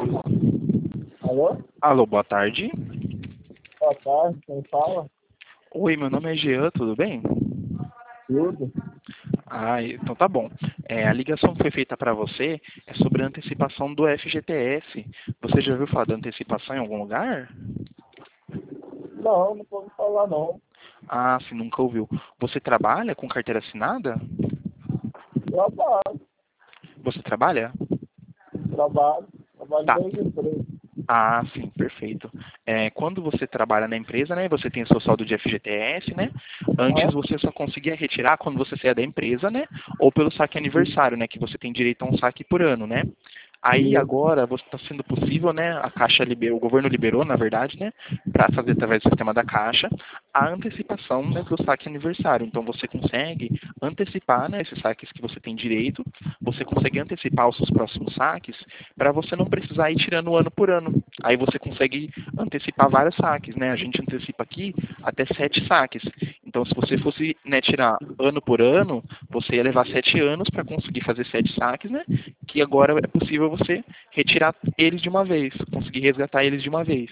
Alô? Alô, boa tarde. Boa tarde, quem fala? Oi, meu nome é Jean, tudo bem? Tudo? Ah, então tá bom. A ligação que foi feita para você é sobre a antecipação do FGTS. Você já ouviu falar da antecipação em algum lugar? Não, não pode falar não. Ah, se nunca ouviu. Você trabalha com carteira assinada? Trabalho, Você trabalha? trabalho Tá. dois empregos. Ah, sim, perfeito. Quando você trabalha na empresa, né, você tem o seu saldo de FGTS, né? Antes Aham. você só conseguia retirar quando você saía da empresa, né? Ou pelo saque aniversário, né? Que você tem direito a um saque por ano, né? Aí Isso. agora você está sendo possível, né? A Caixa liberou, o governo liberou, na verdade, né? Para fazer através do sistema da Caixa a antecipação, né, do saque aniversário. Então você consegue antecipar, né, esses saques que você tem direito. Você consegue antecipar os seus próximos saques para você não precisar ir tirando ano por ano. Aí você consegue antecipar vários saques, né? A gente antecipa aqui até 7 saques. Então, se você fosse, né, tirar ano por ano, você ia levar 7 anos para conseguir fazer 7 saques, né? Que agora é possível você retirar eles de uma vez, conseguir resgatar eles de uma vez.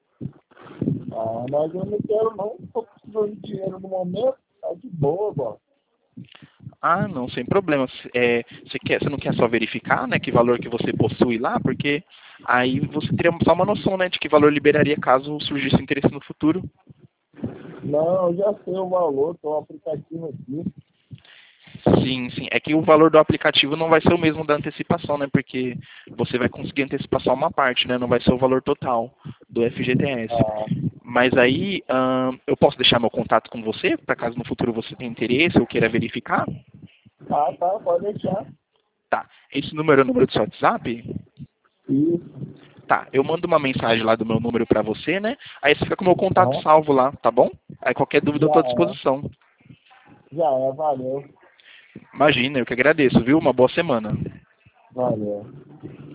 Ah, mas eu não quero não, estou precisando de dinheiro no momento, tá de boa, agora. Ah, não, sem problema. Você não quer só verificar, né, que valor que você possui lá, porque aí você teria só uma noção, né, de que valor liberaria caso surgisse interesse no futuro. Não, eu já sei o valor, tem um aplicativo aqui. Sim, sim. É que o valor do aplicativo não vai ser o mesmo da antecipação, né? Porque você vai conseguir antecipar só uma parte, né? Não vai ser o valor total do FGTS. Ah, Mas aí, eu posso deixar meu contato com você, para caso no futuro você tenha interesse ou queira verificar? tá, pode deixar. Tá. Esse número é o número do seu WhatsApp? Isso. Tá. Eu mando uma mensagem lá do meu número para você, né? Aí você fica com o meu contato Aham. salvo lá, tá bom? Aí qualquer dúvida eu Já estou à é, disposição. já é, valeu, Imagina, eu que agradeço, viu? Uma boa semana. valeu.